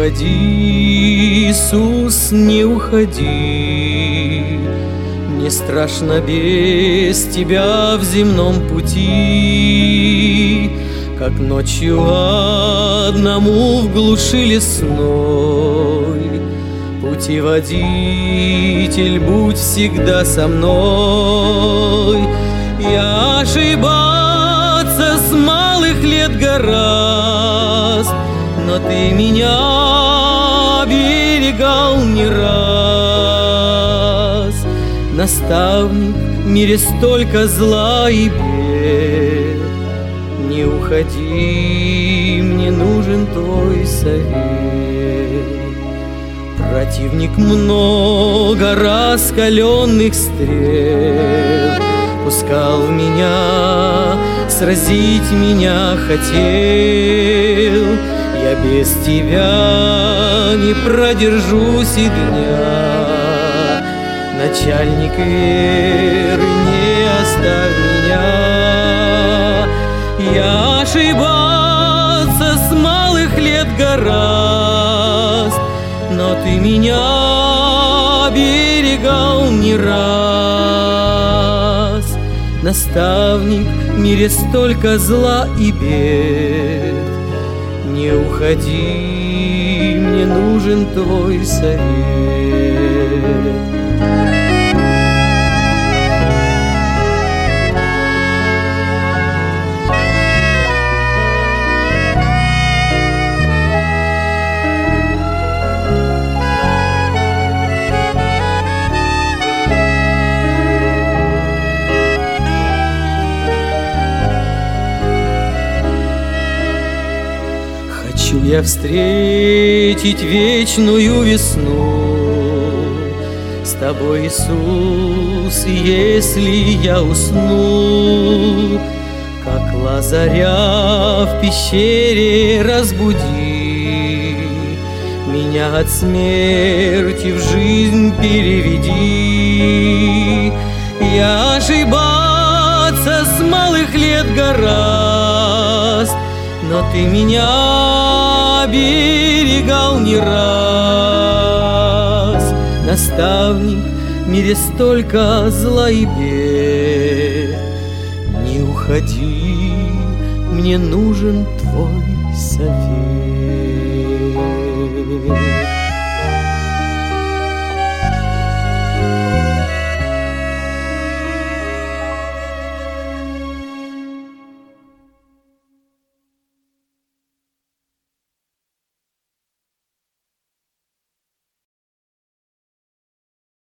уходи, Иисус, не уходи. Мне страшно без тебя в земном пути, как ночью одному в глуши лесной. Путеводитель, будь всегда со мной. Я ошибаться с малых лет гораздо, но ты меня оберегал не раз. Наставник, в мире столько зла и бед. Не уходи, мне нужен твой совет. Противник много раскаленных стрел пускал в меня, сразить меня хотел. Я без тебя не продержусь и дня. Начальник веры, не оставь меня. Я ошибаться с малых лет гораздо, но ты меня оберегал не раз. Наставник, в мире столько зла и бед. Не уходи, мне нужен твой совет. Хочу я встретить вечную весну с тобой, Иисус, если я усну. Как Лазаря в пещере разбуди, меня от смерти в жизнь переведи. Я ошибаться с малых лет гораздо, но ты меня оберегал не раз. Наставник, в мире столько зла и бед. Не уходи, мне нужен твой совет.